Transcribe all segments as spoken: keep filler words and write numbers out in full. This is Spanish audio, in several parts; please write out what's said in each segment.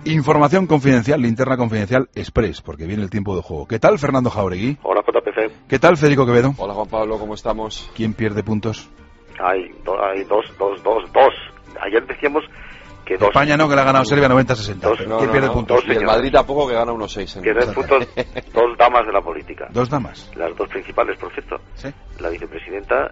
Información confidencial, linterna confidencial express, porque viene el tiempo de juego. ¿Qué tal, Fernando Jauregui? Hola, J P C. ¿Qué tal, Federico Quevedo? Hola, Juan Pablo, ¿cómo estamos? ¿Quién pierde puntos? Hay, do, hay dos, dos, dos, dos. Ayer decíamos que dos... España no, que le ha ganado Serbia noventa a sesenta. Dos, ¿Quién no, no, pierde no, puntos? Y el Madrid tampoco, que gana uno seis. Pierden puntos dos damas de la política. Dos damas. Las dos principales, por cierto. Sí. La vicepresidenta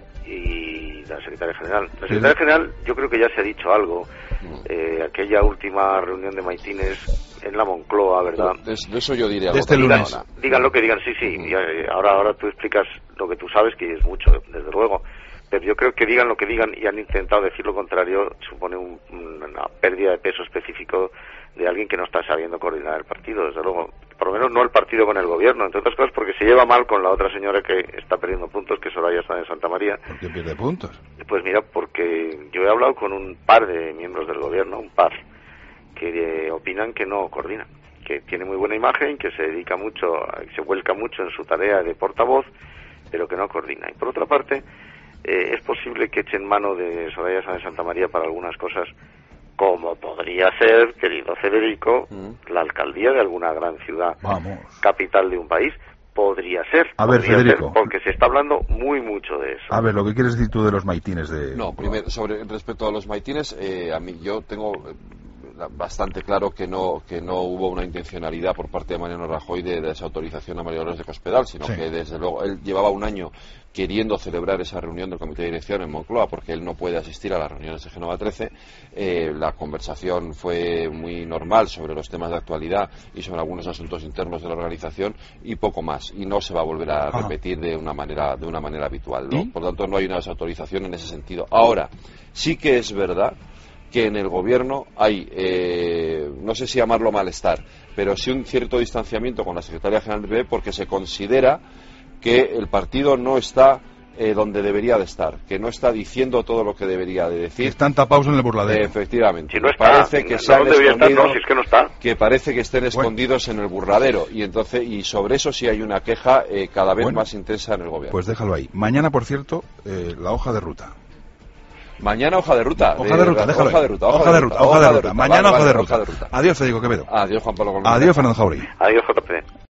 y la secretaria general. La secretaria general, yo creo que ya se ha dicho algo. Eh, aquella última reunión de maitines en la Moncloa, ¿verdad? De, de eso yo diría de este algo. lunes. Digan, digan lo que digan, sí, sí. Y, eh, ahora, ahora tú explicas lo que tú sabes, que es mucho, desde luego. Pero yo creo que digan lo que digan y han intentado decir lo contrario supone un, una pérdida de peso específico de alguien que no está sabiendo coordinar el partido, desde luego. Por lo menos no el partido con el gobierno, entre otras cosas porque se lleva mal con la otra señora que está perdiendo puntos, que es Soraya Sáenz de Santa María. ¿Por qué pierde puntos? Pues mira, porque yo he hablado con un par de miembros del gobierno, un par, que eh, opinan que no coordina, que tiene muy buena imagen, que se dedica mucho, se vuelca mucho en su tarea de portavoz, pero que no coordina. Y por otra parte, eh, es posible que echen mano de Soraya Sáenz de Santa María para algunas cosas, como podría ser, querido Federico, mm. la alcaldía de alguna gran ciudad, Vamos. capital de un país. Podría ser. A ver, podría Federico. Ser, porque se está hablando muy mucho de eso. A ver, lo que quieres decir tú de los maitines de... No, primero, sobre respecto a los maitines, eh, a mí yo tengo eh, bastante claro que no que no hubo una intencionalidad por parte de Mariano Rajoy de, de desautorización a María Dolores de Cospedal, sino sí. que desde luego él llevaba un año queriendo celebrar esa reunión del comité de dirección en Moncloa porque él no puede asistir a las reuniones de Génova trece. Eh, la conversación fue muy normal sobre los temas de actualidad y sobre algunos asuntos internos de la organización y poco más, y no se va a volver a ah. repetir de una manera de una manera habitual, ¿no? Por lo tanto no hay una desautorización en ese sentido. Ahora, sí que es verdad que en el gobierno hay, eh, no sé si llamarlo malestar, pero sí un cierto distanciamiento con la secretaria general del P P porque se considera que el partido no está eh, donde debería de estar, que no está diciendo todo lo que debería de decir. Están tapados en el burladero. Eh, efectivamente. Si no está, parece que no, se han estar, escondido, no, si es que no está. que parece que estén escondidos bueno. en el burladero y entonces y sobre eso sí hay una queja eh, cada vez bueno, más intensa en el gobierno. Pues déjalo ahí. Mañana, por cierto, eh, la hoja de ruta. Mañana hoja de ruta. Hoja de ruta, déjalo. Hoja de ruta, hoja de ruta, hoja de ruta. Mañana hoja de ruta. Adiós, Adiós, Federico Quevedo. Adiós, Juan Pablo. Adiós, Fernando Jauregui. Adiós, J P.